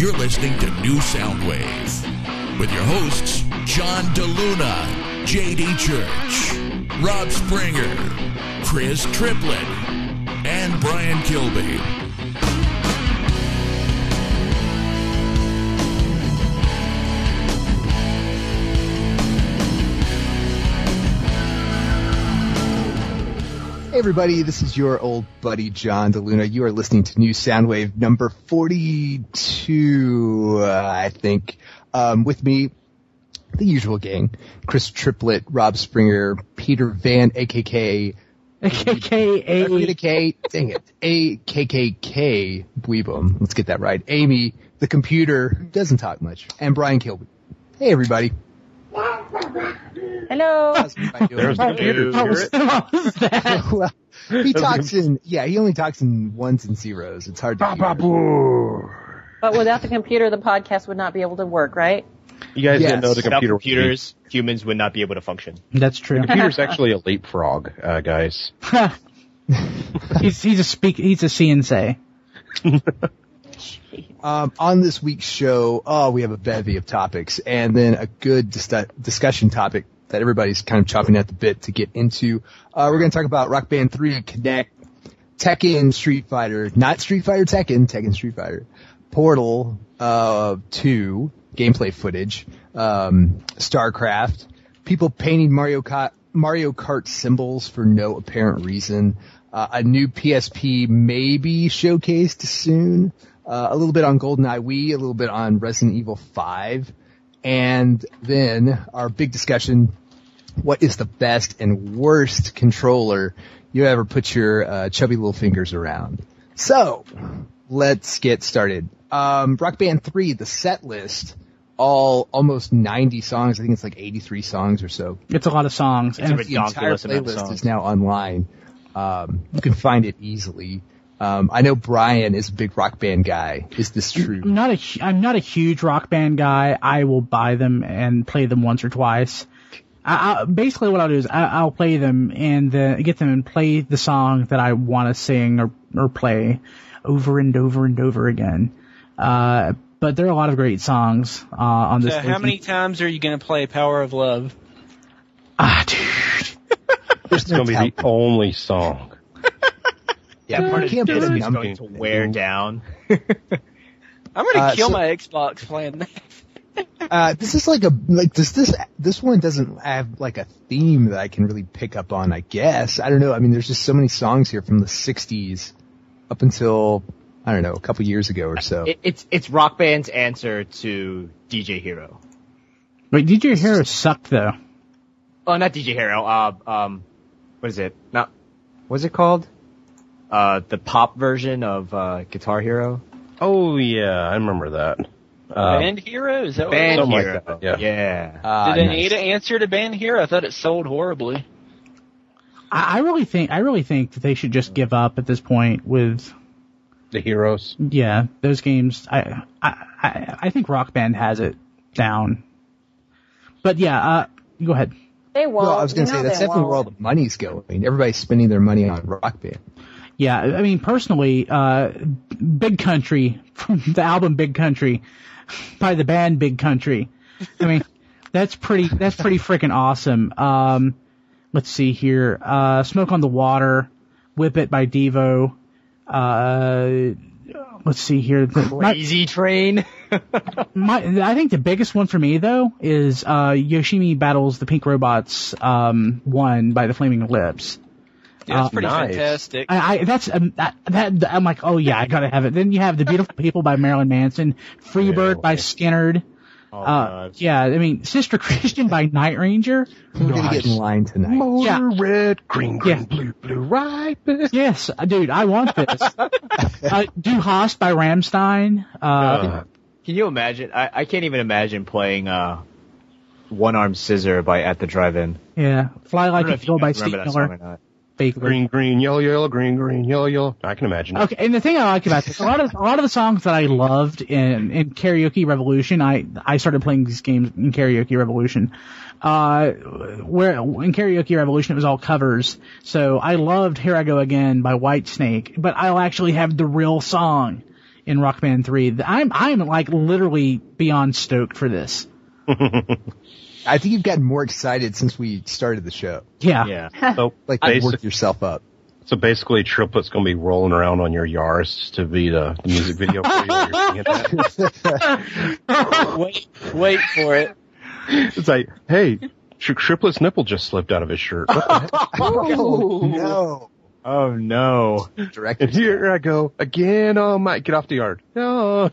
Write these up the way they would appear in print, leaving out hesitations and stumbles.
You're listening to New Soundwave with your hosts, John DeLuna, J.D. Church, Rob Springer, Chris Triplett, and Brian Kilby. Hey everybody, this is your old buddy John DeLuna. You are listening to New Soundwave number 42, I think. With me, the usual gang, Chris Triplett, Rob Springer, Peter Van, AKK, Dweebum. Let's get that right. Amy, the computer, doesn't talk much, and Brian Kilby. Hey everybody. Hello. There's the computer. Well, he talks in, he only talks in ones and zeros. It's hard to hear. But without the computer, the podcast would not be able to work, right? You guys didn't know the Without computer. computers, humans would not be able to function. That's true. The computer's actually a leapfrog, guys. he's a see and say. On this week's show, we have a bevy of topics and then a good discussion topic that everybody's kind of chopping at the bit to get into. We're going to talk about Rock Band 3, Connect, Tekken, Street Fighter, not Street Fighter Tekken, Tekken Street Fighter, Portal 2, gameplay footage, StarCraft, people painting Mario Kart symbols for no apparent reason, a new PSP maybe showcased soon, a little bit on GoldenEye Wii, a little bit on Resident Evil 5, and then our big discussion, what is the best and worst controller you ever put your chubby little fingers around? So, let's get started. Rock Band 3, the set list, almost 90 songs. I think it's like 83 songs or so. It's a lot of songs. It's and a The entire ridiculous amount of playlist songs. is now online. You can find it easily. I know Brian is a big Rock Band guy. Is this true? I'm not a huge Rock Band guy. I will buy them and play them once or twice. Basically what I'll do is I'll play them and get them and play the song that I want to sing or play over and over and over again. But there are a lot of great songs on this. So how many times are you going to play Power of Love? Dude. It's going to be the only song. Yeah, Part you of can't put this a is number. going to wear down. I'm going to kill so- my Xbox playing that. This is this one doesn't have like a theme that I can really pick up on, I guess. I don't know. I mean, there's just so many songs here from the 60s up until, I don't know, a couple years ago or so. It's Rock Band's answer to DJ Hero. Wait, DJ Hero sucked though. Oh, not DJ Hero. What is it? What's it called? The pop version of Guitar Hero. Oh, yeah, I remember that. Band Hero? Is that what Band something like Hero. that, yeah. Yeah. Did Nice. Anita answer to Band Hero? I thought it sold horribly. I really think that they should just give up at this point with The Heroes. those games. I think Rock Band has it down. But go ahead. They won't. Well, I was going to say, that's definitely where all the money's going. Everybody's spending their money on Rock Band. Yeah, I mean, personally, Big Country, from the album Big Country, by the band Big Country. I mean, that's pretty freaking awesome. Let's see here. Smoke on the Water, Whip It by Devo. Let's see here. Crazy Train. I think the biggest one for me, though, is Yoshimi Battles the Pink Robots 1 by the Flaming Lips. Yeah, that's pretty Nice. fantastic. I'm like, oh yeah, I gotta have it. Then you have The Beautiful People by Marilyn Manson, Freebird by Skinnerd. Oh, God. Yeah, I mean, Sister Christian by Night Ranger. We're going to get in line tonight. Yeah. Red, green, Yeah. blue, right. Yes, dude, I want this. Du Hast by Rammstein. Can you imagine? I can't even imagine playing One Armed Scissor by At the Drive-In. Yeah, Fly I Like don't know a if you Eagle by guys Steve remember that song or Miller. not. Vaguely. Green, green, yellow, yellow, green, green, yellow, yellow. I can imagine it. Okay, and the thing I like about this, a lot of the songs that I loved in Karaoke Revolution, I started playing these games in Karaoke Revolution. Where in Karaoke Revolution it was all covers. So I loved Here I Go Again by Whitesnake, but I'll actually have the real song in Rock Band 3. I'm like literally beyond stoked for this. I think you've gotten more excited since we started the show. Yeah. Yeah. So Like, work yourself up. So basically, Triplet's going to be rolling around on your Yaris to be the music video for you while you're singing that. Wait for it. It's like, hey, Triplet's nipple just slipped out of his shirt. What the heck? Oh, no. Oh no. Director. And here I go again. Oh my! Get off the yard. No.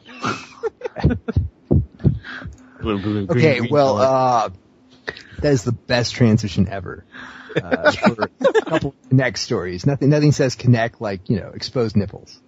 Okay, well, that is the best transition ever. For a couple of Connect stories. Nothing says Connect like, exposed nipples.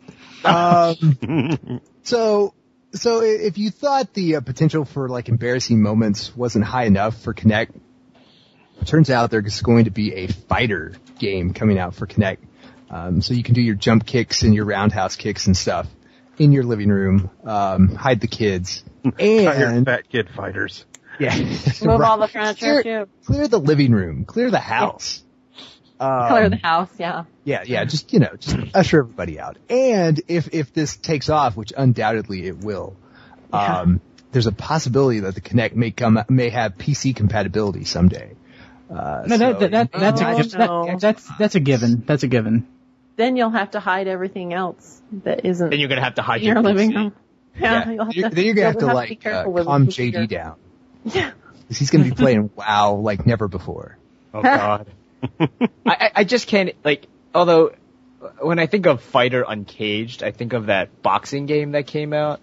So if you thought the potential for like embarrassing moments wasn't high enough for Connect, it turns out there's going to be a fighter game coming out for Connect. So you can do your jump kicks and your roundhouse kicks and stuff in your living room, hide the kids. And fat kid fighters. yeah. Move all the furniture too. Clear the living room. Clear the house. Clear the house, yeah. Yeah, just usher everybody out. And if this takes off, which undoubtedly it will, there's a possibility that the Kinect may have PC compatibility someday. That's a given. That's a given. Then you'll have to hide everything else that isn't Then you're gonna have to hide in your your living PC. room. Yeah, you'll have to, then you're gonna have to you'll like be careful with calm the computer. JD down. Yeah. Because he's gonna be playing WoW like never before. Oh god. I just can't, like, although, when I think of Fighter Uncaged, I think of that boxing game that came out,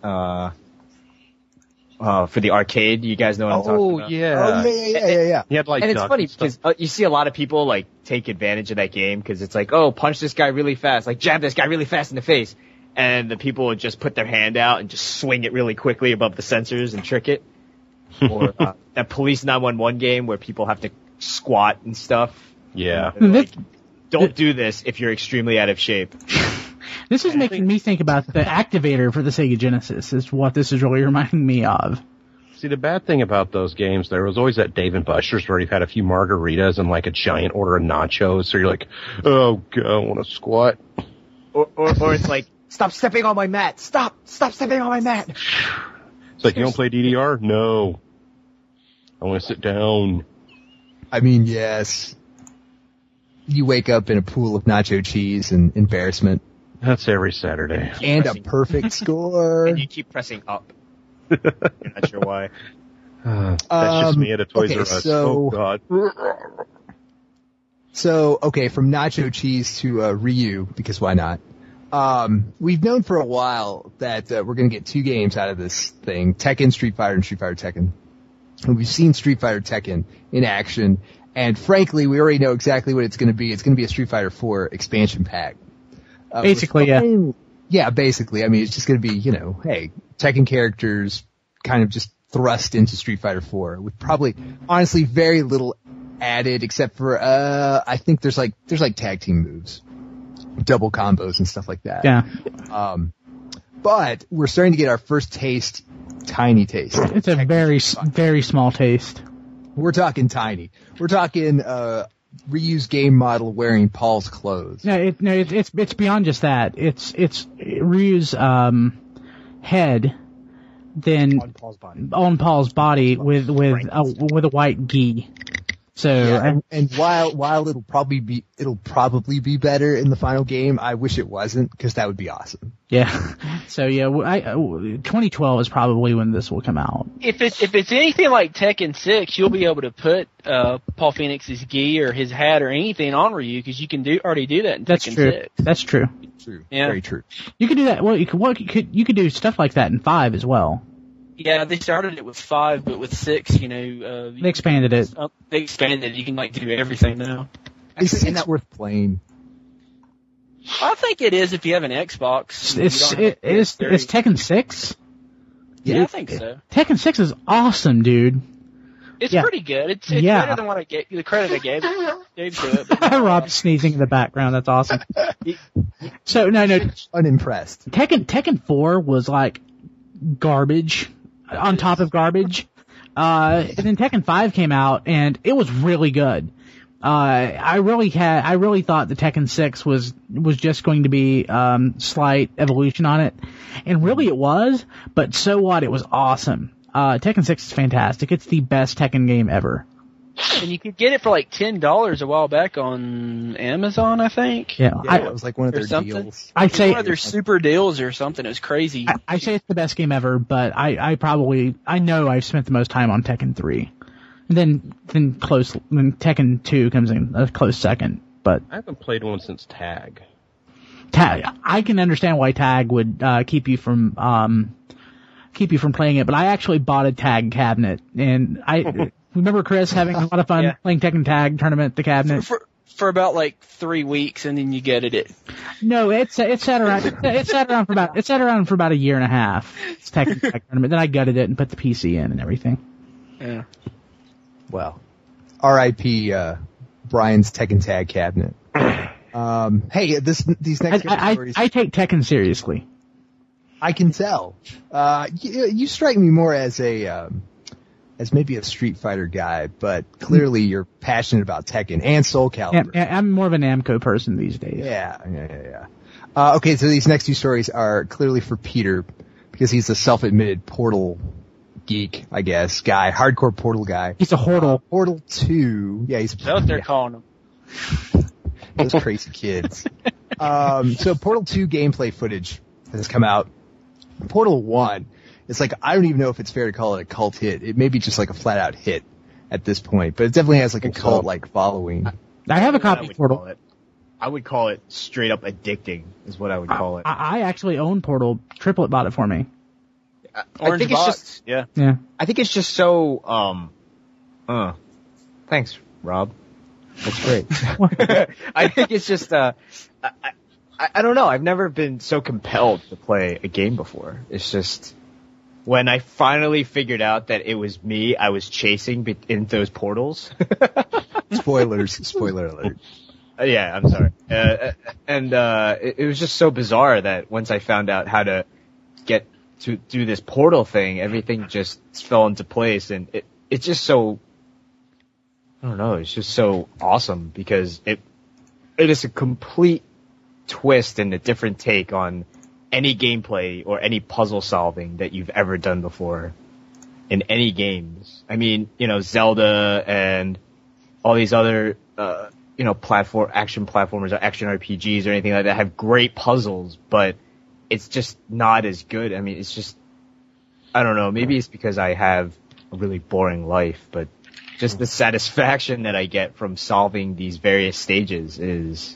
for the arcade. You guys know what I'm talking about? Yeah. Yeah. He had like And it's ducks funny and stuff. because you see a lot of people like take advantage of that game because it's like, oh, punch this guy really fast, like jab this guy really fast in the face, and the people would just put their hand out and just swing it really quickly above the sensors and trick it. Or that Police 911 game where people have to squat and stuff. Yeah. And they're like, don't do this if you're extremely out of shape. This is making me think about the activator for the Sega Genesis is what this is really reminding me of. See, the bad thing about those games, there was always that Dave & Buster's where you've had a few margaritas and like a giant order of nachos, so you're like, oh god, I want to squat. Or it's like, stop stepping on my mat! Stop stepping on my mat! It's like, you don't play DDR? No. I want to sit down. I mean, yes. You wake up in a pool of nacho cheese and embarrassment. That's every Saturday. And a perfect score. And you keep pressing up. You're not sure why. That's just me at a Toys R Us. so- Oh god. So, okay, from nacho cheese to Ryu, because why not? We've known for a while that we're going to get two games out of this thing, Tekken Street Fighter and Street Fighter Tekken. And we've seen Street Fighter Tekken in action, and frankly, we already know exactly what it's going to be. It's going to be a Street Fighter 4 expansion pack. Basically, yeah. Yeah, basically. I mean, it's just going to be, hey, Tekken characters kind of just thrust into Street Fighter 4 with probably, honestly, very little added except for, I think there's like tag team moves, double combos and stuff like that. Yeah. But we're starting to get our first taste, tiny taste. It's a very small taste. We're talking tiny. We're talking, Ryu's game model wearing Paul's clothes. It's beyond just that. It's Ryu's head, then on Paul's body with a white gi. So Yeah, and while it'll probably be better in the final game, I wish it wasn't, because that would be awesome. yeah. So yeah, 2012 is probably when this will come out. If it's anything like Tekken 6, you'll be able to put Paul Phoenix's gi or his hat or anything on Ryu because you can already do that in That's Tekken true. 6. That's true. True. Yeah. Very true. You could do that. Well, you could do stuff like that in 5 as well. Yeah, they started it with 5, but with 6, They expanded it. They expanded it. You can do everything now. Is it worth playing? I think it is if you have an Xbox. It's Tekken 6. Yeah, I think so. Tekken 6 is awesome, dude. It's Yeah. pretty good. It's Yeah. better than what I gave the credit I gave to it. But Rob's sneezing in the background. That's awesome. So no, Unimpressed. Tekken 4 was like garbage on top of garbage. And then Tekken 5 came out and it was really good. I really thought the Tekken 6 was just going to be slight evolution on it, and really it was. But so what? It was awesome. Tekken 6 is fantastic. It's the best Tekken game ever. And you could get it for like $10 a while back on Amazon, I think. Yeah, it was like one of their deals. I'd say one of their super deals or something. It was crazy. I say it's the best game ever, but I know I've spent the most time on Tekken 3. Then Tekken 2 comes in a close second. But I haven't played one since Tag. I can understand why Tag would keep you from playing it, but I actually bought a Tag cabinet, and I remember Chris having a lot of fun playing Tekken Tag tournament at the cabinet. For about like 3 weeks, and then you gutted it. No, it sat around for about a year and a half. It's Tekken Tag tournament. Then I gutted it and put the PC in and everything. Yeah. Well, R.I.P. Brian's Tekken Tag cabinet. Hey, these next stories. I take Tekken seriously. I can tell. You strike me more as as maybe a Street Fighter guy, but clearly you're passionate about Tekken and Soul Calibur. Yeah, I'm more of a Namco person these days. Yeah. Okay, so these next two stories are clearly for Peter, because he's a self-admitted Portal geek, I guess, guy, hardcore Portal guy. He's a Hortal. Portal 2. Yeah, he's That's what they're calling him. Those crazy kids. So Portal 2 gameplay footage has come out. Portal 1, it's like, I don't even know if it's fair to call it a cult hit. It may be just like a flat out hit at this point, but it definitely has like a cult-like following. I have a copy of Portal. I would call it straight up addicting, is what I would call it. I actually own Portal. Triplet bought it for me. I think it's just, Yeah. I think it's just so, thanks, Rob. That's great. I think it's just, I don't know. I've never been so compelled to play a game before. It's just, when I finally figured out that it was me I was chasing in those portals. Spoiler alert. Yeah, I'm sorry. It was just so bizarre that once I found out how to get to do this portal thing, everything just fell into place, and it's just so, I don't know, it's just so awesome because it is a complete twist and a different take on any gameplay or any puzzle solving that you've ever done before in any games. I mean, Zelda and all these other, action platformers or action RPGs or anything like that have great puzzles, but it's just not as good. I mean, it's just, I don't know, maybe it's because I have a really boring life, but just the satisfaction that I get from solving these various stages is,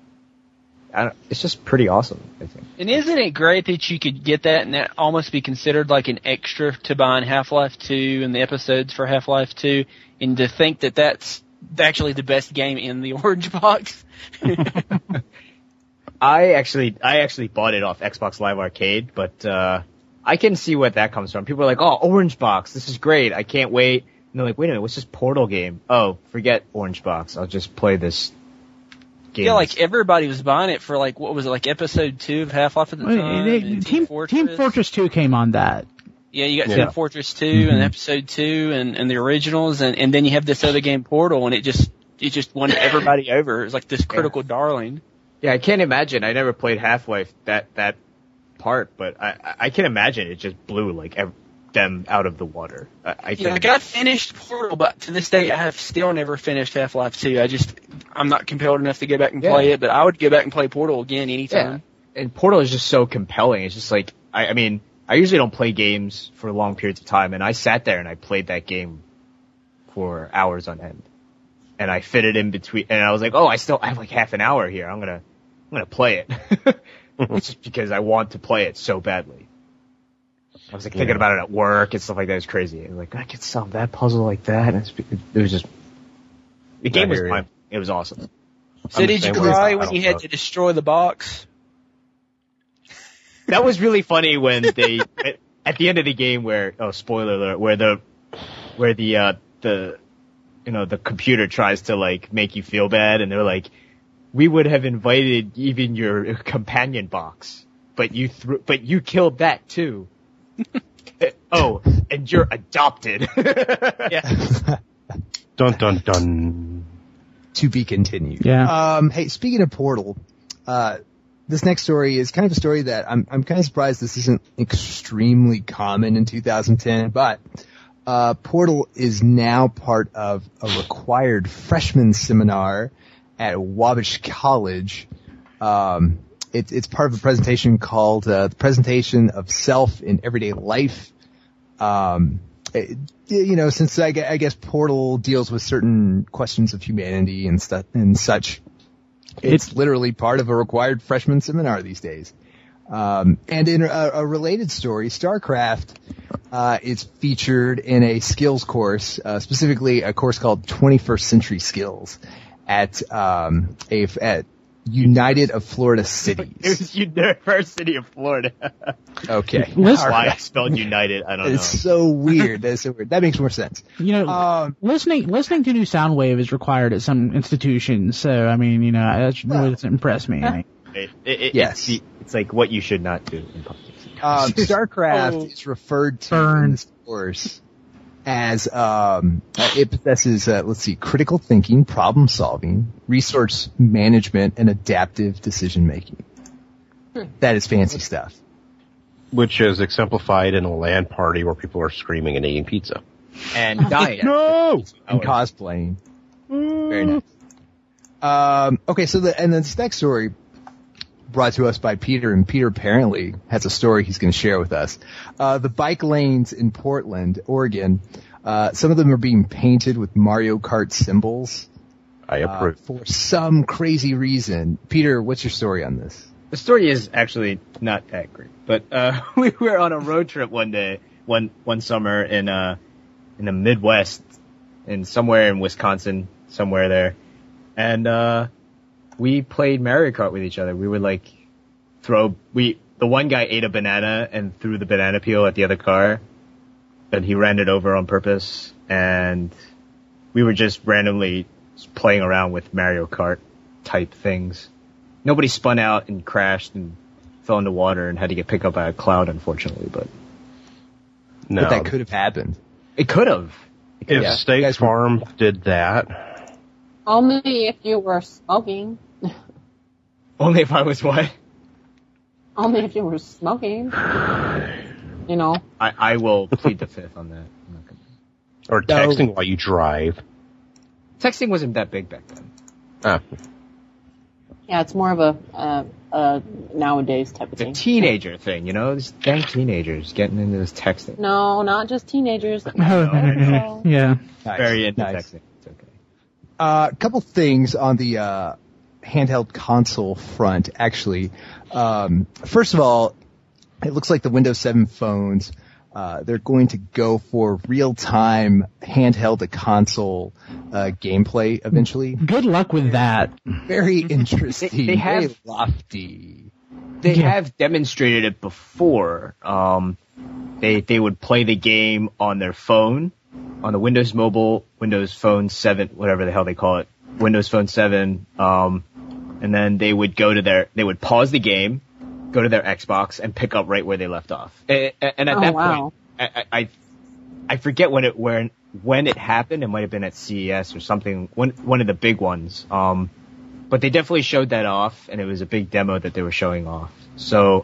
it's just pretty awesome, I think. And isn't it great that you could get that and that almost be considered like an extra to buying Half-Life 2 and the episodes for Half-Life 2, and to think that that's actually the best game in the Orange Box? I actually bought it off Xbox Live Arcade, but I can see what that comes from. People are like, "Oh, Orange Box, this is great! I can't wait." And they're like, "Wait a minute, what's this Portal game?" Oh, forget Orange Box. I'll just play this game. Yeah, like everybody was buying it for like, what was it, like episode 2 of Half-Life at the time? Team Fortress 2 came on that. Yeah, you got Team Fortress 2 and episode 2 and the originals, and then you have this other game, Portal, and it just won everybody over. It was like this critical darling. Yeah, I can't imagine. I never played Half-Life that part, but I can imagine it just blew like them out of the water. I got finished Portal, but to this day I have still never finished Half-Life 2. I'm not compelled enough to go back and play it, but I would go back and play Portal again anytime. Yeah. And Portal is just so compelling. It's just like, I mean, I usually don't play games for long periods of time, and I sat there and I played that game for hours on end. And I fit it in between, and I was like, oh, I have like half an hour here. I'm gonna play it. It's just because I want to play it so badly. I was like thinking about it at work and stuff like that. It was crazy. I was like, I could solve that puzzle like that. And it was just, the game was fun. It was awesome. So did you cry when you had to destroy the box? That was really funny when they, at the end of the game where, oh, spoiler alert, where the computer tries to like make you feel bad, and they're like, we would have invited even your companion box, but you killed that too. Oh, and you're adopted. Yeah. Dun dun dun. to be continued. Yeah. Hey, speaking of Portal, this next story is kind of a story that I'm kind of surprised this isn't extremely common in 2010, but Portal is now part of a required freshman seminar at Wabash College. It's part of a presentation called the Presentation of Self in Everyday Life. Since I guess Portal deals with certain questions of humanity and stuff and such, it's literally part of a required freshman seminar these days. And in a related story, StarCraft is featured in a skills course, specifically a course called 21st Century Skills at United of Florida Cities. It was University of Florida. Okay. Why I spelled United, I don't know. It's so weird. That's so weird. That makes more sense. Listening to New Soundwave is required at some institutions, so, I mean, that really doesn't impress me. Yes. It's like what you should not do in public. StarCraft is referred to in this course as it possesses, critical thinking, problem solving, resource management, and adaptive decision making. That is fancy stuff. Which is exemplified in a LAN party where people are screaming and eating pizza. And dying. No! And cosplaying. Very nice. Okay, so this next story brought to us by Peter, and Peter apparently has a story he's going to share with us. The bike lanes in Portland, Oregon, some of them are being painted with Mario Kart symbols. I approve. For some crazy reason. Peter, what's your story on this? The story is actually not that great, but we were on a road trip one day, one summer in the Midwest, somewhere in Wisconsin, somewhere there, and we played Mario Kart with each other. We would the one guy ate a banana and threw the banana peel at the other car, and he ran it over on purpose, and we were just randomly playing around with Mario Kart type things. Nobody spun out and crashed and fell into water and had to get picked up by a cloud, unfortunately, but no. But that could have happened. It could have. If State Farm did that. Only if you were smoking. Only if I was what? Only if you were smoking. I will plead the fifth on that. I'm not gonna... Or texting while you drive. Texting wasn't that big back then. Yeah, it's more of a nowadays type of It's thing. a teenager thing, these dang teenagers getting into this texting. No, not just teenagers. Yeah. Very into Nice. texting. It's okay. A couple things on the handheld console front, actually. First of all, it looks like the Windows 7 phones, they're going to go for real-time handheld to console gameplay eventually. Good luck with that. Very interesting. They have- very lofty. They have demonstrated it before. They would play the game on their phone, on the Windows Mobile, Windows Phone 7, whatever the hell they call it, Windows Phone 7, and then they would would pause the game, go to their Xbox, and pick up right where they left off. And at that point, I forget when it happened. It might have been at CES or something, one of the big ones. But they definitely showed that off, and it was a big demo that they were showing off. So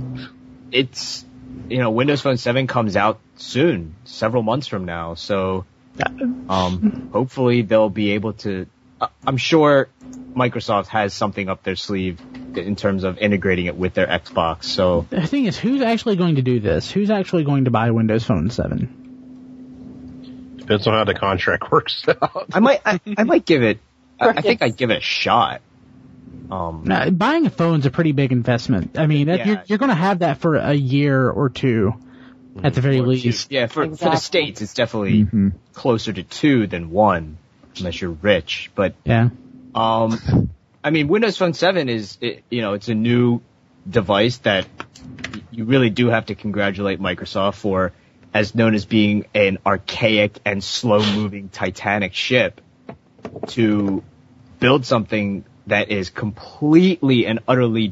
it's, Windows Phone 7 comes out soon, several months from now. So hopefully they'll be able to. I'm sure Microsoft has something up their sleeve in terms of integrating it with their Xbox. So The thing is, who's actually going to do this? Who's actually going to buy Windows Phone 7? Depends on how the contract works out. I might give it. I think I'd give it a shot. Now, buying a phone's a pretty big investment. I mean, you're going to have that for a year or two, at the very least. Yeah, for the Exactly. States, it's definitely closer to 2 than 1, unless you're rich. But Yeah. I mean, Windows Phone 7 it's a new device that you really do have to congratulate Microsoft for, as known as being an archaic and slow-moving Titanic ship, to build something that is completely and utterly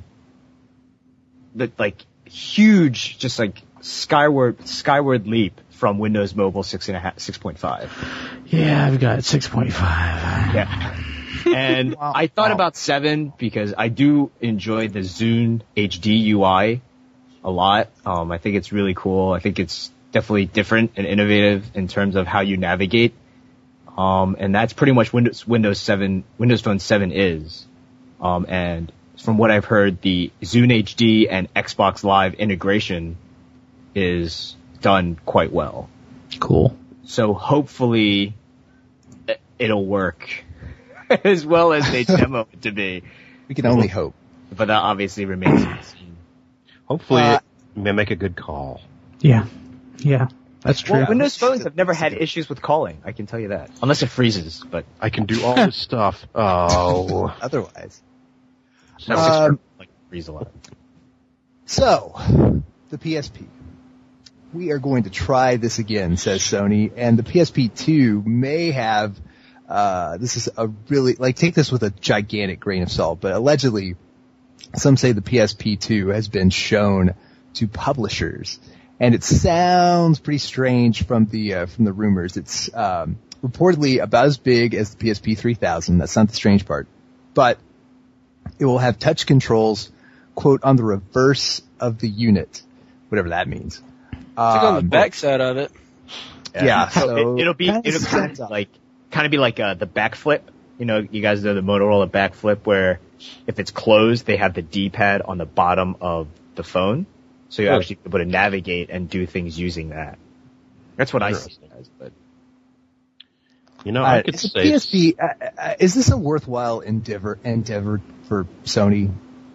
huge, just skyward leap from Windows Mobile 6.5. Yeah, I've got 6.5. Yeah. And I thought about 7 because I do enjoy the Zune HD UI a lot. I think it's really cool. I think it's definitely different and innovative in terms of how you navigate. And that's pretty much Windows Phone 7 is. And from what I've heard, the Zune HD and Xbox Live integration is done quite well. Cool. So hopefully it'll work as well as they demo it to be. We can only hope. But that obviously remains to be seen. Hopefully it may make a good call. Yeah. Yeah. That's true. Well, Windows phones have never had issues with calling, I can tell you that. Unless it freezes, but... I can do all this stuff. Oh. Otherwise. Like freeze a lot. So, the PSP. We are going to try this again, says Sony, and the PSP 2 may have, this is a really, like, take this with a gigantic grain of salt, but allegedly, some say the PSP 2 has been shown to publishers, and it sounds pretty strange from the rumors. It's, reportedly about as big as the PSP 3000, that's not the strange part, but it will have touch controls, quote, on the reverse of the unit, whatever that means. On the backside of it. Yeah, so it'll kind of be like the back flip. You know, you guys know the Motorola back flip where if it's closed, they have the D-pad on the bottom of the phone, so you're actually able to navigate and do things using that. That's what I see, guys. But you know, I could say PSP. Is this a worthwhile endeavor for Sony?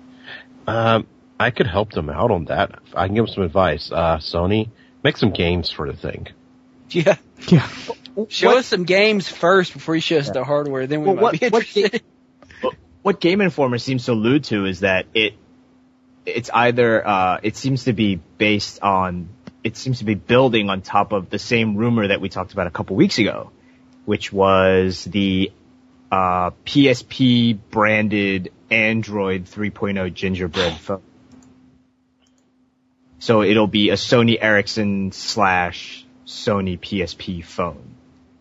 I could help them out on that. I can give them some advice. Sony, make some games for the thing. Yeah. Yeah. Show us some games first before you show us the hardware. Then we might be interested. What Game Informer seems to allude to is that it's either it seems to be building on top of the same rumor that we talked about a couple weeks ago, which was the PSP branded Android 3.0 gingerbread phone. So it'll be a Sony Ericsson / Sony PSP phone.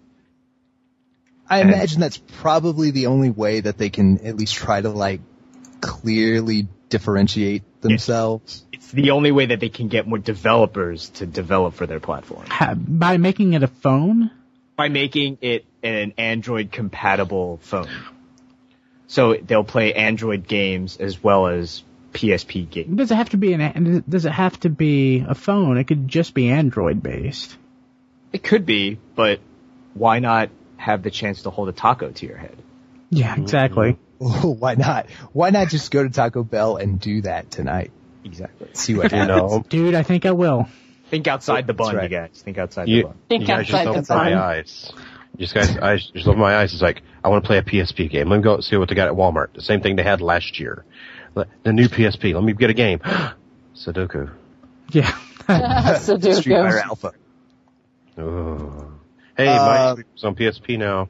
I imagine that's probably the only way that they can at least try to, like, clearly differentiate themselves. It's the only way that they can get more developers to develop for their platform. By making it a phone? By making it an Android-compatible phone. So they'll play Android games as well as PSP games. Does it have to be a phone? It could just be Android based. It could be, but why not have the chance to hold a taco to your head? Yeah, exactly. Oh, why not? Why not just go to Taco Bell and do that tonight? Exactly. See what happens. Dude, I think I will. Think outside the bun, right. you guys. Think outside the bun. Think You guys outside just the open my bun. eyes. I just open my eyes. It's like, I want to play a PSP game. Let me go see what they got at Walmart. The same thing they had last year. The new PSP. Let me get a game. Sudoku. Yeah. Street Fighter Alpha. Oh. Hey, Minesweeper's on PSP now.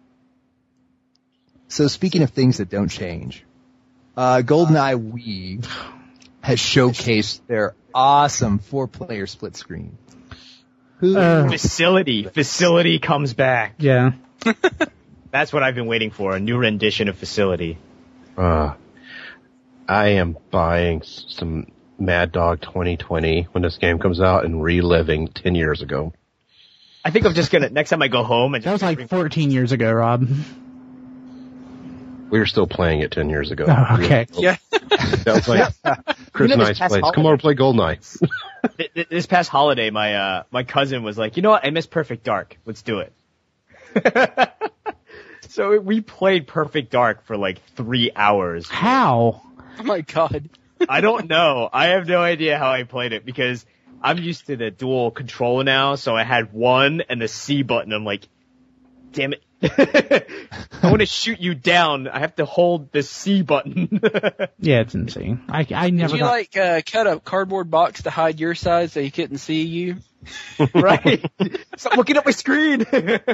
So speaking of things that don't change, GoldenEye Wii has showcased their awesome 4-player split screen. Facility comes back. Yeah. That's what I've been waiting for, a new rendition of Facility. I am buying some Mad Dog 2020 when this game comes out and reliving 10 years ago. I think I'm just gonna, next time I go home and That was like 14 years ago, Rob. We were still playing it 10 years ago. Oh, okay. Yeah. That was like Chris and I's place. Come over, play GoldenEye. this past holiday, my cousin was like, you know what? I miss Perfect Dark. Let's do it. So we played Perfect Dark for like 3 hours. How? Oh my god. I don't know. I have no idea how I played it because I'm used to the dual controller now. So I had one and the C button. I'm like, damn it. I want to shoot you down. I have to hold the C button. Yeah, it's insane. I never Did you cut a cardboard box to hide your size so he couldn't see you? Right. Stop looking at my screen.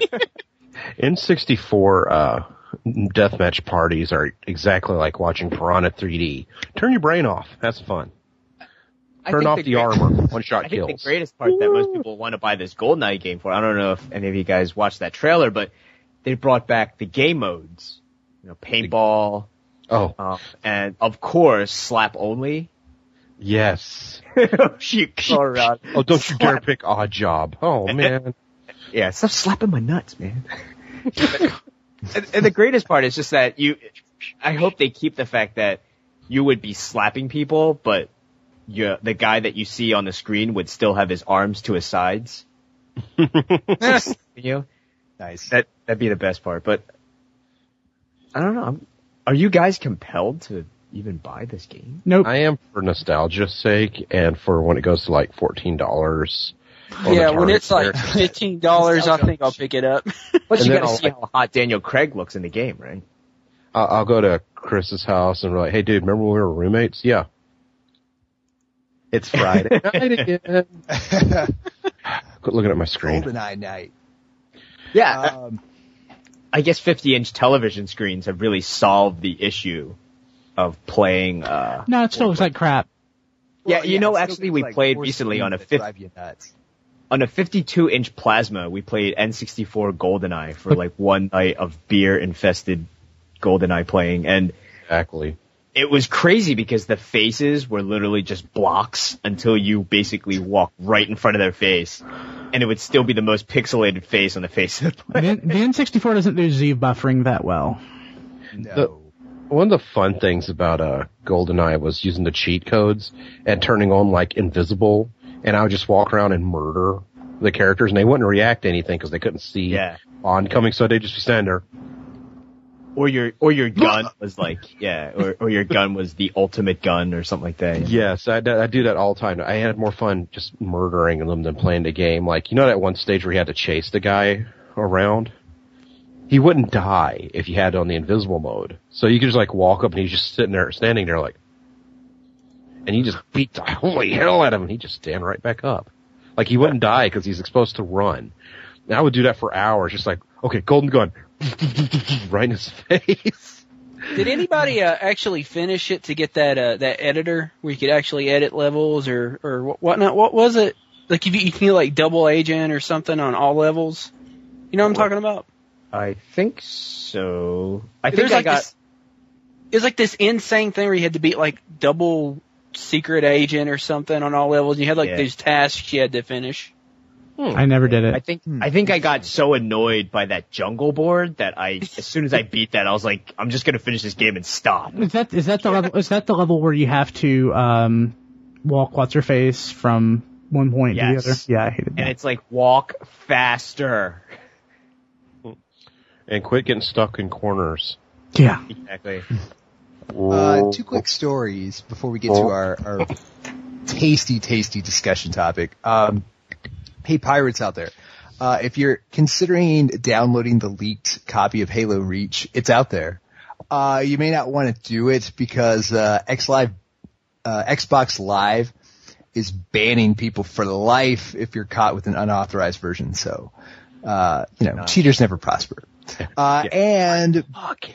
N64 deathmatch parties are exactly like watching Piranha 3D. Turn your brain off. Have some fun. Turn off the armor. One-shot I think kills. the greatest part that most people want to buy this GoldenEye game for, I don't know if any of you guys watched that trailer, but they brought back the game modes paintball. Oh, And of course, slap only. yes. You go around. Oh, don't you dare pick Odd Job. Oh, man. Yeah, stop slapping my nuts, man. and the greatest part is just that I hope they keep the fact that you would be slapping people, but the guy that you see on the screen would still have his arms to his sides. Nice. That'd be the best part, but I don't know. Are you guys compelled to even buy this game? Nope. I am for nostalgia's sake and for when it goes to like $14. Yeah, when it's like $15, I think I'll pick it up. But And you then gotta I'll, see how hot Daniel Craig looks in the game, right? I'll go to Chris's house and be like, hey dude, remember when we were roommates? Yeah. It's Friday night again. Quit looking at my screen. GoldenEye night. Yeah. I guess 50-inch television screens have really solved the issue of playing, No, it still looks like crap. actually we played recently on a 52-inch plasma. We played N64 GoldenEye for like one night of beer-infested GoldenEye playing, and Exactly. it was crazy because the faces were literally just blocks until you basically walk right in front of their face, and it would still be the most pixelated face on the face of the player. The N64 doesn't do Z buffering that well. No. One of the fun things about GoldenEye was using the cheat codes and turning on like invisible, and I would just walk around and murder the characters, and they wouldn't react to anything because they couldn't see oncoming, so they'd just be standing there. Or your gun was like, or your gun was the ultimate gun or something like that. Yes, I do that all the time. I had more fun just murdering them than playing the game. Like, you know that one stage where you had to chase the guy around? He wouldn't die if you had it on the invisible mode. So you could just like walk up and he's just standing there like, and you just beat the holy hell out of him and he'd just stand right back up. Like he wouldn't die because he's supposed to run. And I would do that for hours, just like, okay, golden gun, right in his face. Did anybody actually finish it to get that editor where you could actually edit levels or whatnot? What was it? Like you can do like double agent or something on all levels. You know what I'm talking about? I think so. I There's think I like got. It was like this insane thing where you had to beat like double secret agent or something on all levels. You had like these tasks you had to finish. I never did it. I think I got so annoyed by that jungle board that as soon as I beat that, I was like, I'm just gonna finish this game and stop. Is that the level? Is that the level where you have to walk what's her face from one point to the other? Yeah, I hated that. And it's like walk faster. And quit getting stuck in corners. Yeah. Exactly. Two quick stories before we get to our tasty discussion topic. Hey, pirates out there. If you're considering downloading the leaked copy of Halo Reach, it's out there. You may not want to do it because Xbox Live is banning people for life if you're caught with an unauthorized version. So, cheaters never prosper. And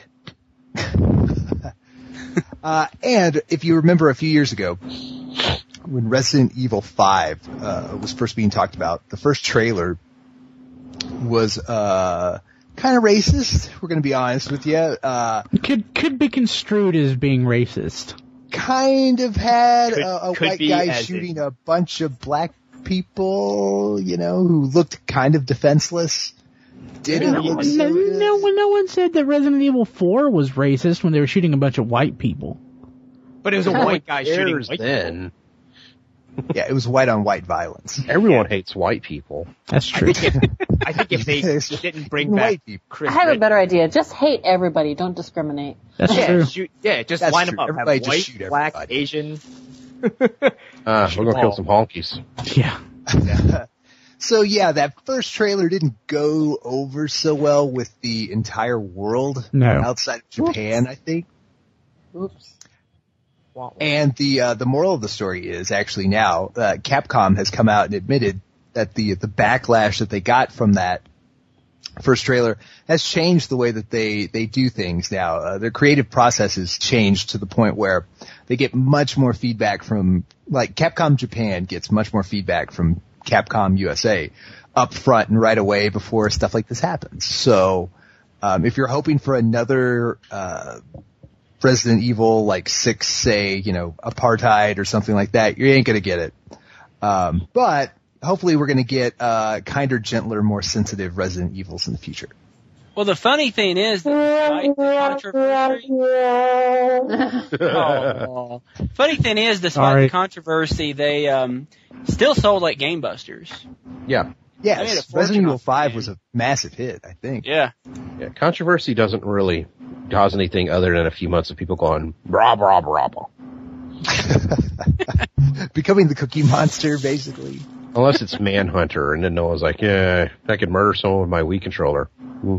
if you remember a few years ago, when Resident Evil 5 was first being talked about, the first trailer was kind of racist. We're going to be honest with you. Could be construed as being racist. Kind of had a white guy shooting a bunch of black people, who looked kind of defenseless. Didn't look so good. No one said that Resident Evil 4 was racist when they were shooting a bunch of white people. But it was a white guy shooting white then. Yeah, it was white on white violence. Everyone hates white people. That's true. I think if they didn't bring back Chris, I have a better idea. Just hate everybody. Don't discriminate. That's true. Just That's line true. them up. Everybody Have just white, shoot black, everybody. Asian. We're gonna kill some honkies. Yeah. So yeah, that first trailer didn't go over so well with the entire world outside of Japan, I think. Oops. And the moral of the story is actually now Capcom has come out and admitted that the backlash that they got from that first trailer has changed the way that they do things now. Their creative process has changed to the point where they get much more feedback from, like, Capcom Japan gets much more feedback from Capcom USA up front and right away before stuff like this happens. So If you're hoping for another Resident Evil like 6, say, Apartheid or something like that, you ain't gonna get it. But hopefully we're gonna get kinder, gentler, more sensitive Resident Evils in the future. Well, the funny thing is that despite the controversy, they still sold like gangbusters. Yeah. Yes, Resident Evil 5 was a massive hit, I think. Yeah. Yeah. Controversy doesn't really cause anything other than a few months of people going, brah, brah, brah, brah. Becoming the Cookie Monster, basically. Unless it's Manhunter, and then no one's like, yeah, I could murder someone with my Wii controller.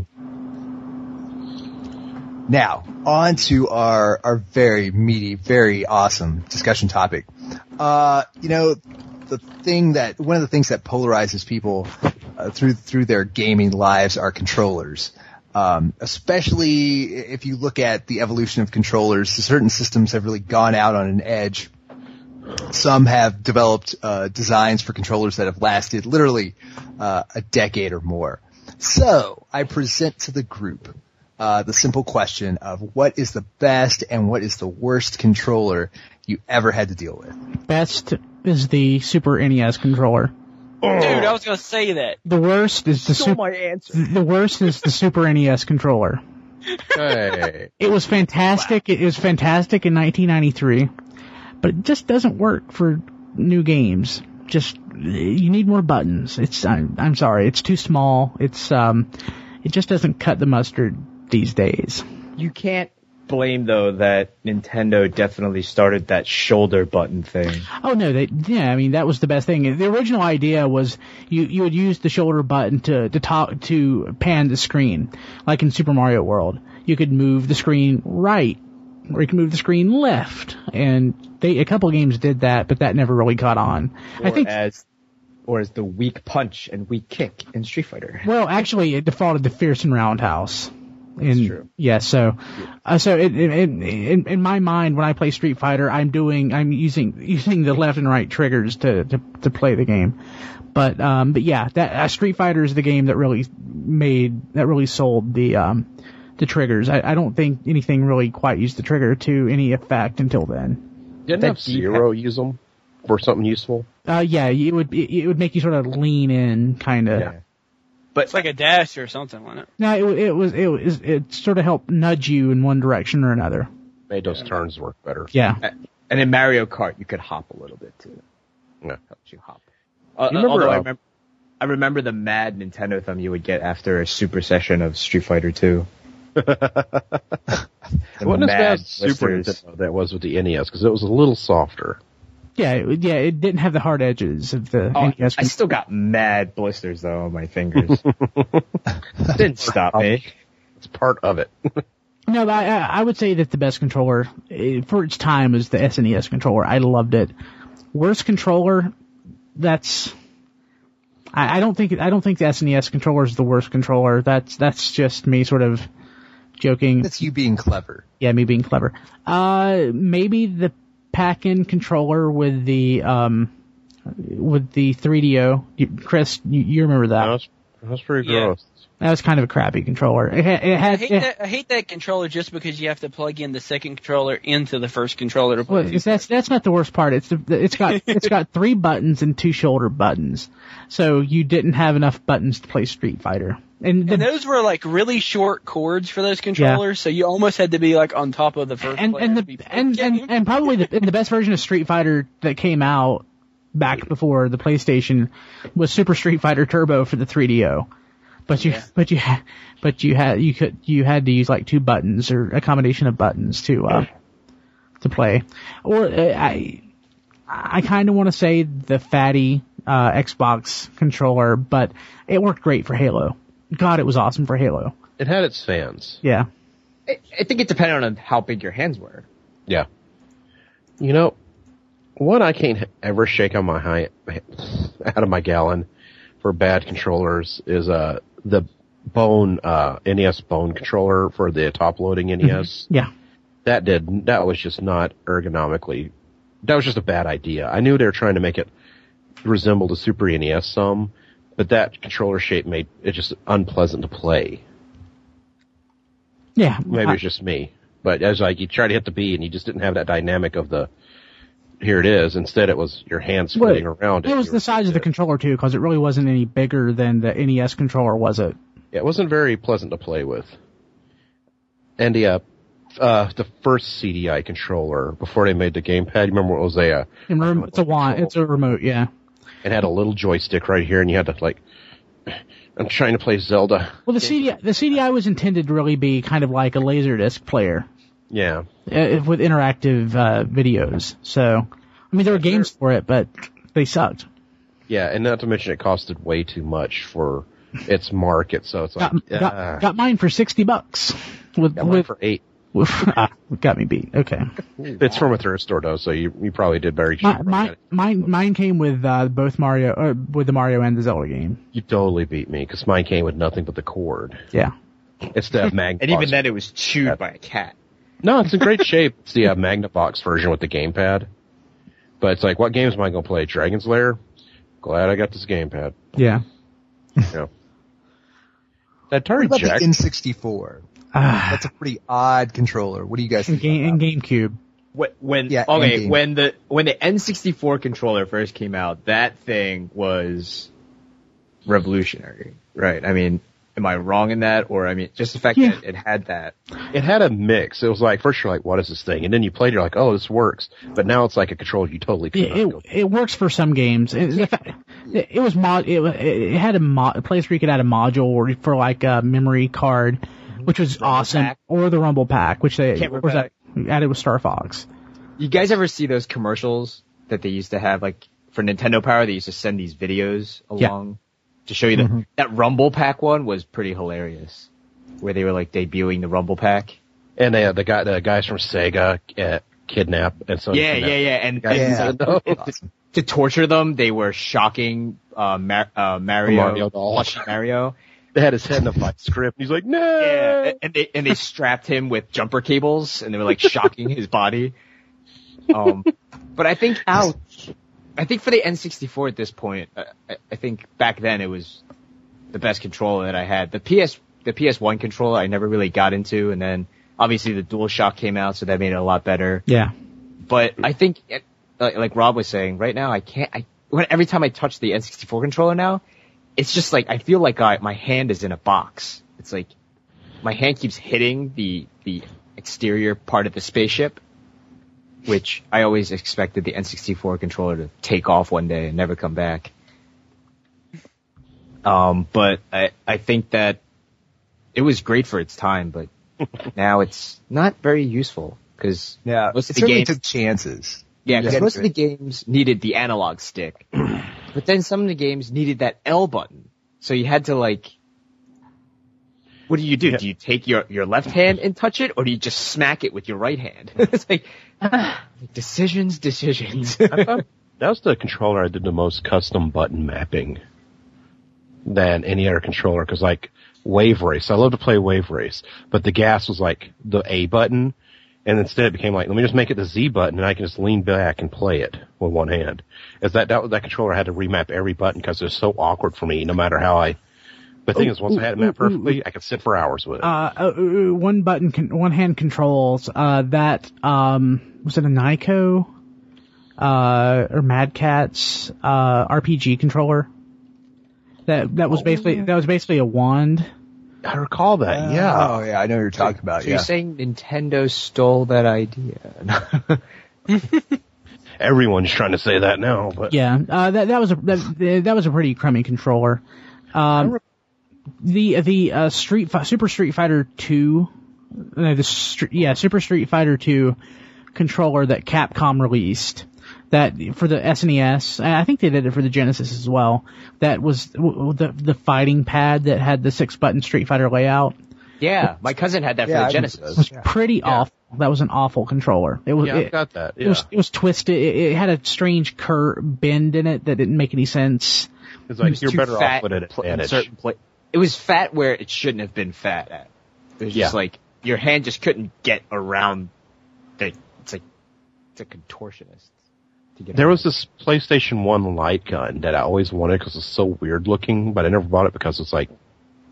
Now, on to our very meaty, very awesome discussion topic. One of the things that polarizes people through their gaming lives are controllers. Especially if you look at the evolution of controllers, certain systems have really gone out on an edge. Some have developed designs for controllers that have lasted literally a decade or more. So I present to the group the simple question of what is the best and what is the worst controller you ever had to deal with? Best is the Super NES controller. Dude, I was gonna say that. The worst is the Super NES controller. Hey. It was fantastic. Wow. It was fantastic in 1993, but it just doesn't work for new games. You need more buttons. I'm sorry, it's too small. It just doesn't cut the mustard these days. You can't blame though that Nintendo definitely started that shoulder button thing. Oh no, that was the best thing. The original idea was you would use the shoulder button to pan the screen, like in Super Mario World. You could move the screen right, or you could move the screen left, and a couple of games did that, but that never really caught on. Or as the weak punch and weak kick in Street Fighter. Well, actually, it defaulted to Fierce and Roundhouse. That's true. Yeah, so in my mind, when I play Street Fighter, I'm using the left and right triggers to play the game. But yeah, Street Fighter is the game that really sold the triggers. I don't think anything really quite used the trigger to any effect until then. Didn't F-Zero use them for something useful? Yeah, it would make you sort of lean in, kind of. Yeah. But it's like a dash or something, wasn't it? No, it sort of helped nudge you in one direction or another. Made those turns work better. Yeah. And in Mario Kart, you could hop a little bit too. Yeah. Helped you hop. I remember the mad Nintendo thumb you would get after a super session of Street Fighter 2. It wasn't as bad as Super Nintendo that was with the NES, because it was a little softer. Yeah, it didn't have the hard edges of the NES. I still got mad blisters though on my fingers. Didn't stop me. It's part of it. No, but I would say that the best controller for its time was the SNES controller. I loved it. Worst controller, I don't think the SNES controller is the worst controller. That's just me sort of joking. That's you being clever. Yeah, me being clever. Maybe the pack-in controller with the 3DO. Chris, you remember that? That was pretty gross. That was kind of a crappy controller. I hate that controller just because you have to plug in the second controller into the first controller to play. Well, that's not the worst part. It's got 3 buttons and 2 shoulder buttons. So you didn't have enough buttons to play Street Fighter. And those were like really short cords for those controllers, so you almost had to be like on top of the first and probably the best version of Street Fighter that came out back before the PlayStation was Super Street Fighter Turbo for the 3DO. But you had to use like 2 buttons or a combination of buttons to play. Or I kind of want to say the fatty Xbox controller, but it worked great for Halo. God, it was awesome for Halo. It had its fans. Yeah. I think it depended on how big your hands were. Yeah. You know, one I can't ever shake on out of my gallon for bad controllers is the Bone NES Bone controller for the top loading NES. Yeah. That was just not ergonomically. That was just a bad idea. I knew they were trying to make it resemble the Super NES some, but that controller shape made it just unpleasant to play. Yeah. Maybe it's just me. But as like you try to hit the B and you just didn't have that dynamic of the here it is. Instead, it was your hands flitting around. It was the size of the controller too, because it really wasn't any bigger than the NES controller, was it? Yeah, it wasn't very pleasant to play with. And the first CDI controller before they made the gamepad, you remember what it was It's a wand. It's a remote. Yeah. It had a little joystick right here, and you had to like. I'm trying to play Zelda. Well, the CDI was intended to really be kind of like a Laserdisc player. Yeah. With interactive videos. So, I mean, there were games for it, but they sucked. Yeah, and not to mention it costed way too much for its market. So it's like got mine for $60. Got mine for $8. Got me beat. Okay. It's from a thrift store though, so you probably did very cheap. Mine came with both Mario, with the Mario and the Zelda game. You totally beat me because mine came with nothing but the cord. Yeah. It's the Magnavox. And even then, it was chewed by a cat. No, it's in great shape. It's the Magnavox version with the gamepad. But it's like, what games am I going to play? Dragon's Lair? Glad I got this gamepad. Yeah. What about the N64? That's a pretty odd controller. What do you guys think? And GameCube. When the N64 controller first came out, that thing was revolutionary, right? I mean, am I wrong in that? Or, I mean, just the fact that it had that. It had a mix. It was like, first you're like, what is this thing? And then you played, you're like, oh, this works. But now it's like a controller you totally could it works for some games. It had a place where you could add a module for like a memory card, which was Rumble awesome. Pack. Or the Rumble Pack, which they added with Star Fox. You guys ever see those commercials that they used to have, like, for Nintendo Power? They used to send these videos along to show you that Rumble Pack one was pretty hilarious, where they were like debuting the Rumble Pack. And the guys from Sega kidnap and so and to torture them, they were shocking Mario doll. Mario. They had his head in a vice grip. He's like, no. Yeah, and they strapped him with jumper cables, and they were like shocking his body. But I think for the N64 at this point, I think back then it was the best controller that I had. The PS1 controller I never really got into, and then obviously the DualShock came out, so that made it a lot better. Yeah. But I think, like Rob was saying, right now every time I touch the N64 controller now, it's just like, I feel like my hand is in a box. It's like, my hand keeps hitting the exterior part of the spaceship, which I always expected the N64 controller to take off one day and never come back. But I think that it was great for its time, but now it's not very useful, because most of the games took chances. Yeah, because most of the games needed the analog stick, but then some of the games needed that L button. So you had to like, what do you do? Yeah. Do you take your left hand and touch it, or do you just smack it with your right hand? It's like, decisions. I thought that was the controller I did the most custom button mapping than any other controller, because like Wave Race, I love to play Wave Race, but the gas was like the A button. And instead it became like, let me just make it the Z button and I can just lean back and play it with one hand. As that controller had to remap every button because it was so awkward for me, no matter how the thing is, once I had it mapped perfectly, I could sit for hours with it. One hand controls, was it a Nyko, or Mad Catz, RPG controller? That was basically a wand. I recall that, yeah. Oh, yeah, I know what you're talking about, so you're saying Nintendo stole that idea? Everyone's trying to say that now, but. Yeah, that was a pretty crummy controller. The Super Street Fighter 2, Super Street Fighter 2 controller that Capcom released, that for the SNES, and I think they did it for the Genesis as well. That was the fighting pad that had the 6-button Street Fighter layout. Yeah, my cousin had that for the Genesis. It was pretty awful. That was an awful controller. I've got that. Yeah. It was twisted. It had a strange bend in it that didn't make any sense. It's like you're better off with it at advantage. It was fat where it shouldn't have been fat at. It was just like your hand just couldn't get around it's a contortionist. There was this PlayStation 1 light gun that I always wanted because it's so weird looking, but I never bought it because it's like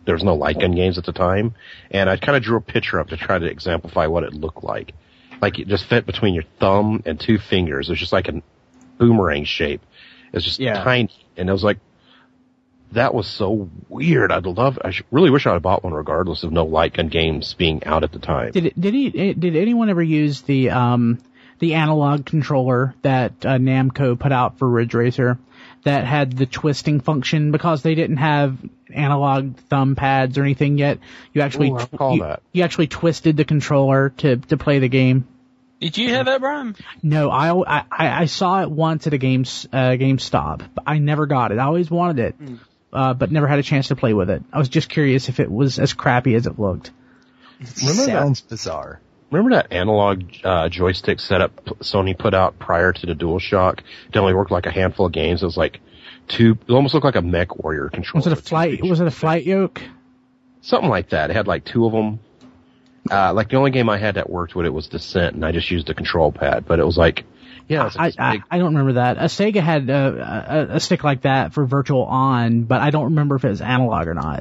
there was no light gun games at the time, and I kind of drew a picture up to try to exemplify what it looked like. Like it just fit between your thumb and 2 fingers. It was just like a boomerang shape. It was just tiny, and it was like, that was so weird. I really wish I had bought one regardless of no light gun games being out at the time. Did anyone ever use the analog controller that Namco put out for Ridge Racer that had the twisting function because they didn't have analog thumb pads or anything yet? You actually you actually twisted the controller to play the game. Did you have that, Brian? No, I saw it once at a GameStop, but I never got it. I always wanted it, but never had a chance to play with it. I was just curious if it was as crappy as it looked. Sounds bizarre. Remember that analog joystick setup Sony put out prior to the DualShock? It only worked like a handful of games. It was like it almost looked like a Mech Warrior controller. Was it a flight yoke? Something like that. It had like 2 of them. Like the only game I had that worked with it was Descent, and I just used the control pad. But it was like, I don't remember that. Sega had a stick like that for Virtual On, but I don't remember if it was analog or not.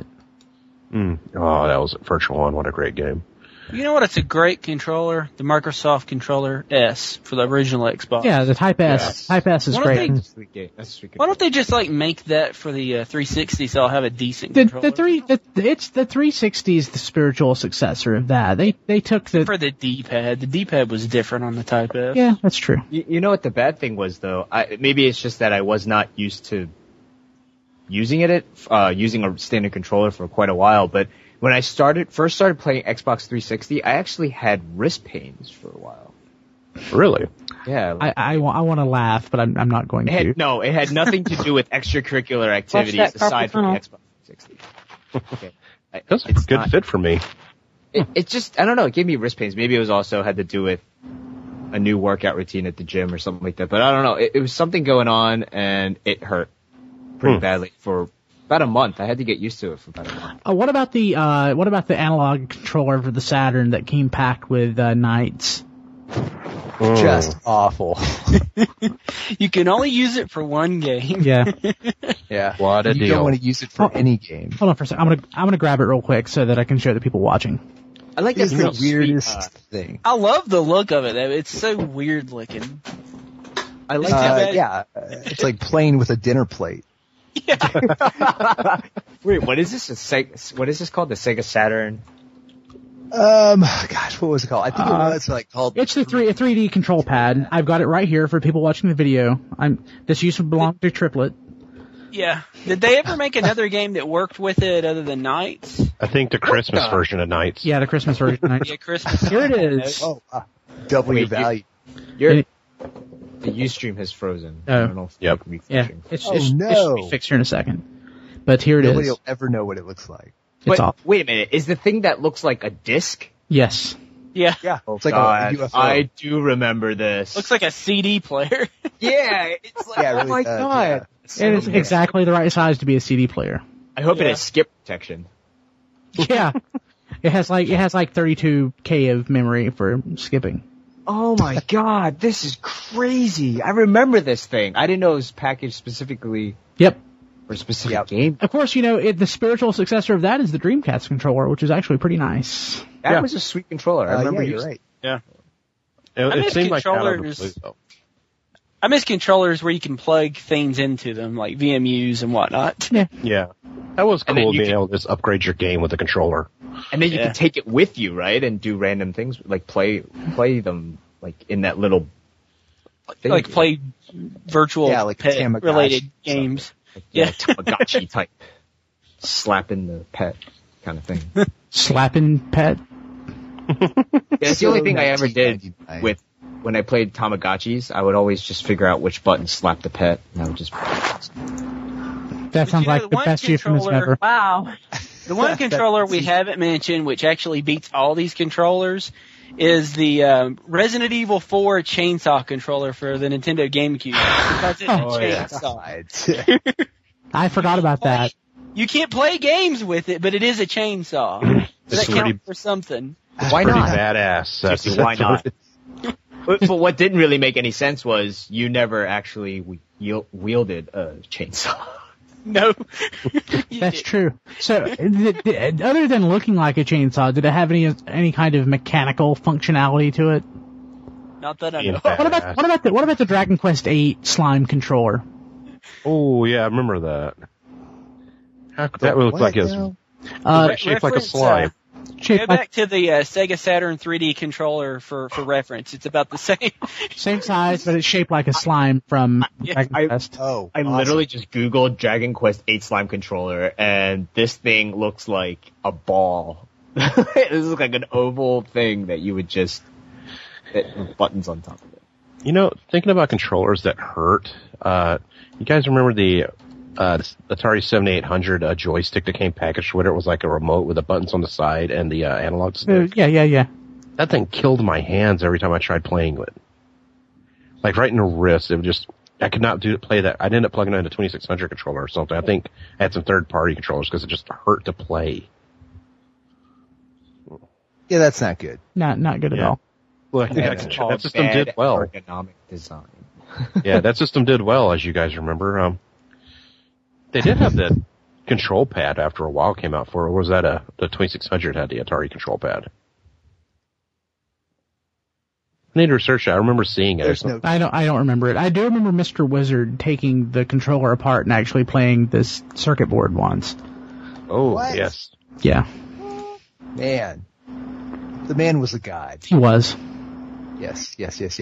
Oh, that was Virtual On. What a great game. You know what? It's a great controller. The Microsoft Controller S for the original Xbox. Yeah, the Type S. Yes. Type S is great. Why don't they just like make that for the 360 so I'll have a decent controller? It's the 360 is the spiritual successor of that. They took for the D-pad. The D-pad was different on the Type S. Yeah, that's true. You know what the bad thing was though? Maybe it's just that I was not used to using using a standard controller for quite a while, but when I first started playing Xbox 360, I actually had wrist pains for a while. Really? Yeah. I want to laugh, but I'm not going to. No, it had nothing to do with extracurricular activities aside from the Xbox 360. Okay. That's a good fit for me. It just, I don't know, it gave me wrist pains. Maybe it was also had to do with a new workout routine at the gym or something like that. But I don't know. It was something going on, and it hurt pretty badly for about a month. I had to get used to it for about a month. What about the analog controller for the Saturn that came packed with Knights? Just awful. You can only use it for one game. Yeah. Yeah. What a deal. You don't want to use it for any game. Hold on for a second. I'm gonna grab it real quick so that I can show the people watching. I like It's that the weirdest thing. I love the look of it, though. It's so weird looking. I like that. Yeah. It's like playing with a dinner plate. Yeah. Wait, what is this? What is this called? The Sega Saturn? Gosh, what was it called? I think it was like called. It's a 3D control pad. I've got it right here for people watching the video. This used to belong to Triplet. Yeah. Did they ever make another game that worked with it other than Knights? I think the Christmas version of Knights. Yeah, the Christmas version of Knights. Yeah, Christmas. Here it is. Oh, double your value. The Ustream has frozen. Oh. I don't know if Yep. it Yeah, it should no. be fixed here in a second. But here it Nobody is. will ever know what it looks like. It's But off. wait a minute, is the thing that looks like a disc? Yes. Yeah. Yeah. Oh, It's like God, a UFO. I do remember this. Looks like a CD player. Yeah, it's like, Yeah, it oh really my does, God. It is exactly the right size to be a CD player. I hope it Yeah. has skip protection. Yeah. It has like 32K of memory for skipping. Oh my God, this is crazy. I remember this thing. I didn't know it was packaged specifically Yep. for a specific game. Of course, the spiritual successor of that is the Dreamcast controller, which is actually pretty nice. That was a sweet controller. I remember you're using right. Yeah. It miss seemed like out of the controllers. blue, though. I miss controllers where you can plug things into them, like VMUs and whatnot. Yeah. That was And then cool you being can- able to just upgrade your game with a controller. And then you Yeah. can take it with you, right? And do random things, like play them, like in that little thing. Like play virtual Yeah, like pet Tamagotchi related or games. Yeah, Tamagotchi type. Slapping the pet kind of thing. Slapping pet. Yeah, that's the only thing I ever did 1999. with when I played Tamagotchis. I would always just figure out which button slapped the pet, and I would just. That sounds like the one best euphemism controller- ever. Wow. The one controller we haven't mentioned, which actually beats all these controllers, is the Resident Evil 4 chainsaw controller for the Nintendo GameCube. Because it's a chainsaw. I forgot about that. You can't play games with it, but it is a chainsaw. So It's that counts pretty- for something. Why Pretty not? badass. Seriously, why not? But what didn't really make any sense was you never actually wielded a chainsaw. No. That's true. So, other than looking like a chainsaw, did it have any kind of mechanical functionality to it? Not that I know. What about the Dragon Quest VIII slime controller? Oh yeah, I remember that. That would look like it's shaped like a slime. Go back to the Sega Saturn 3D controller for reference. It's about the same size, but it's shaped like a slime from Dragon Quest. I literally just Googled Dragon Quest VIII slime controller, and this thing looks like a ball. This is like an oval thing that you would just with buttons on top of it. You know, thinking about controllers that hurt, you guys remember the Atari 7800 joystick that came packaged with it? It was like a remote with the buttons on the side and the analog stick. Yeah. That thing killed my hands every time I tried playing with it. Like right in the wrist, it would just, I could not play that. I'd end up plugging it into a 2600 controller or something. I think I had some third-party controllers because it just hurt to play. Yeah, that's not good. Not good at all. Well, that system did well. Ergonomic design. Yeah, that system did well, as you guys remember. They did have the control pad after a while came out for it. Or was that the 2600 had the Atari control pad? I need to research that. I remember seeing it. I don't remember it. I do remember Mr. Wizard taking the controller apart and actually playing this circuit board once. Oh, what? Yes. Yeah. Man. The man was a god. He was. Yes.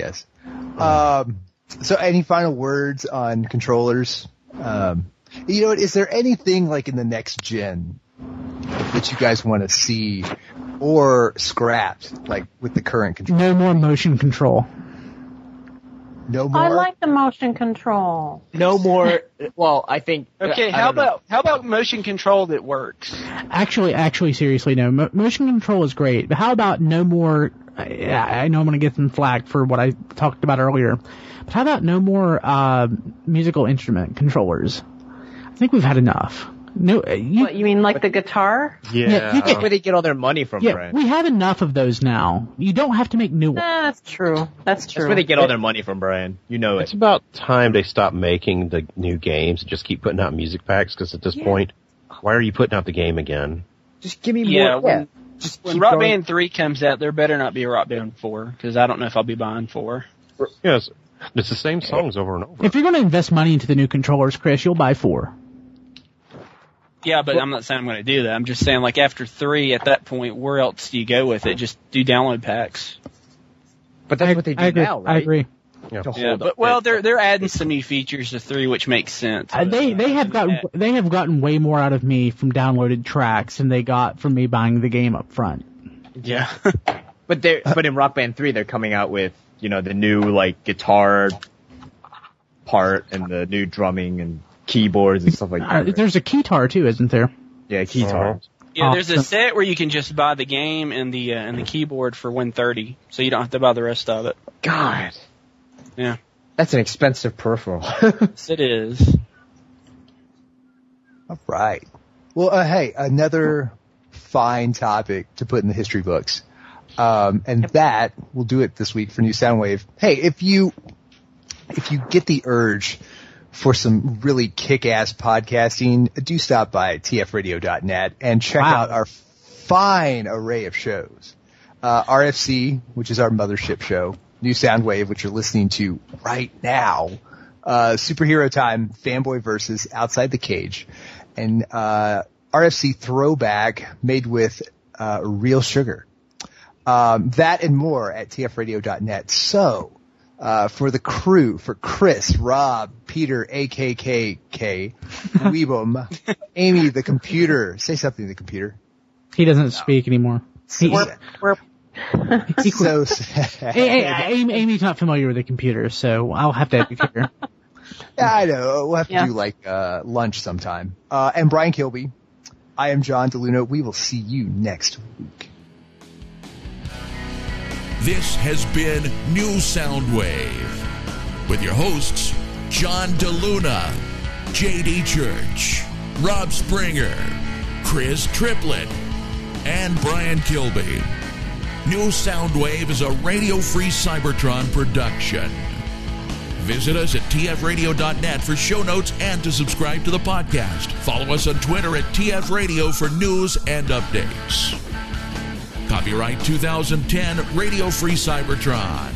So any final words on controllers? You know what, is there anything like in the next gen that you guys want to see or scrapped, like with the current control? No more motion control. No more? I like the motion control. No more, well, I think... Okay, how about motion control that works? Actually, seriously, no. Motion control is great, but how about no more... I know I'm going to get some flack for what I talked about earlier, but how about no more musical instrument controllers? I think we've had enough. No, What, you mean like the guitar? Yeah. That's where they get all their money from, Brent. We have enough of those now. You don't have to make new ones. That's true. That's where they get all their money from, Brian. You know It's it. about time they stop making the new games and just keep putting out music packs, because at this point, why are you putting out the game again? Just give me more. When Rock Band 3 comes out, there better not be a Rock Band 4, because I don't know if I'll be buying 4. Yes, it's the same songs over and over. If you're going to invest money into the new controllers, Chris, you'll buy 4. Yeah, but I'm not saying I'm going to do that. I'm just saying, like, after 3, at that point, where else do you go with it? Just do download packs. But that's what they do now, right? I agree. Yeah, but they're adding some new features to 3, which makes sense. They have gotten way more out of me from downloaded tracks than they got from me buying the game up front. Yeah. But in Rock Band 3, they're coming out with, you know, the new, like, guitar part and the new drumming and keyboards and stuff like that. There's a keytar too, isn't there? Yeah, keytar. Yeah, there's a set where you can just buy the game and the keyboard for $130, so you don't have to buy the rest of it. God. Yeah. That's an expensive peripheral. Yes, it is. All right. Well, hey, another fine topic to put in the history books. And that will do it this week for New Soundwave. Hey, if you get the urge for some really kick-ass podcasting, do stop by tfradio.net and check out our fine array of shows. RFC, which is our mothership show, New Soundwave, which you're listening to right now, Superhero Time, Fanboy Versus, Outside the Cage, and RFC Throwback made with real sugar. That and more at tfradio.net. So, for the crew, for Chris, Rob, Peter, AKKK, Weebum, Amy, the computer. Say something to the computer. He doesn't speak anymore. So sad. Amy's not familiar with the computer, so I'll have to educate her. Yeah, I know. We'll have to do like lunch sometime. And Brian Kilby. I am John DeLuna. We will see you next week. This has been New Soundwave with your hosts, John DeLuna, J.D. Church, Rob Springer, Chris Triplett, and Brian Kilby. New Soundwave is a Radio Free Cybertron production. Visit us at tfradio.net for show notes and to subscribe to the podcast. Follow us on Twitter at tfradio for news and updates. Copyright 2010 Radio Free Cybertron.